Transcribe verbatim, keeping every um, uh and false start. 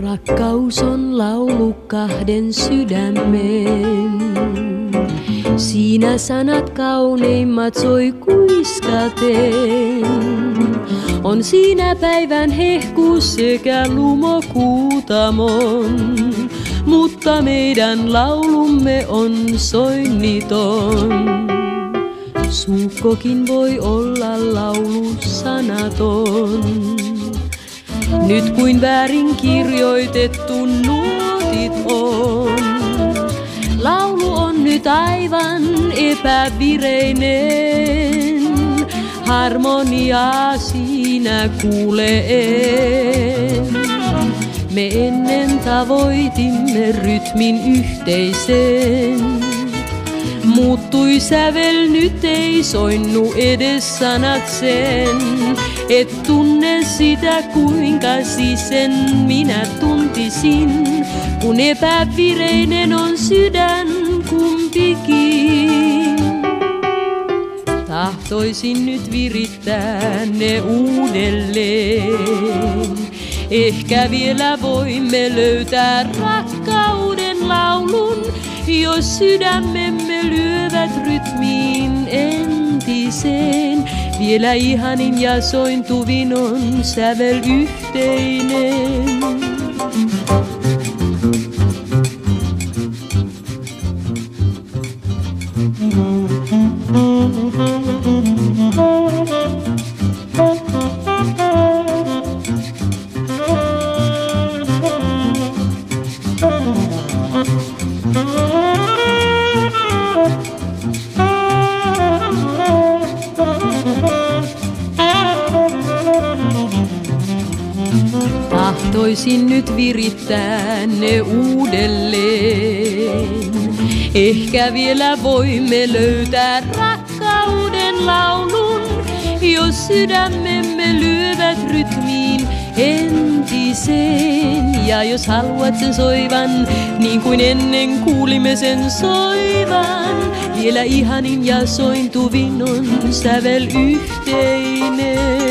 Rakkaus on laulu kahden sydämen. Siinä sanat kauneimmat soi kuiskaten. On siinä päivän hehku sekä lumokuutamon, mutta meidän laulumme on soinniton. Suukkokin voi olla laulu sanaton. Nyt kuin väärin kirjoitettu nuotit on. Laulu on nyt aivan epävireinen. Harmoniaa siinä kuulee. Me ennen tavoitimme rytmin yhteisen. Muuttui sävel, nyt ei soinnu edes sanat sen. Et tunne sitä kuinka sisen minä tuntisin, kun epävireinen on sydän kumpikin. Tahtoisin nyt virittää ne uudelleen. Ehkä vielä voimme löytää rakkauden laulun, jos sydämemme lyövät rytmiin entiseen. Vielä ihanin ja sointuvin on sävel yhteinen. Tahtoisin nyt virittää ne uudelleen. Ehkä vielä voimme löytää rakkauden laulun, jos sydämemme lyövät rytmiin entiseen. Ja jos haluat sen soivan, niin kuin ennen kuulimme sen soivan, vielä ihanin ja sointuvin on sävel yhteinen.